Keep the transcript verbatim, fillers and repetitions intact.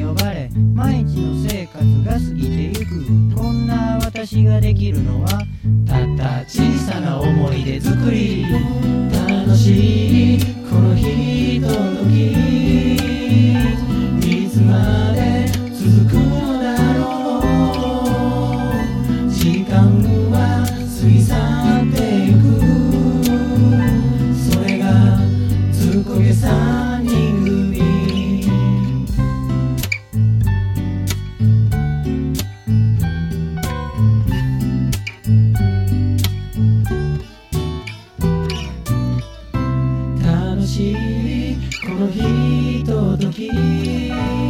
呼ばれ毎日の生活が過ぎてゆく。こんな私ができるのはたった小さな思い出作り。楽しいこのひとときいつまで続くのだろう。時間は過ぎ去ってゆく。それがずっこけさんにん組。楽しいこのひととき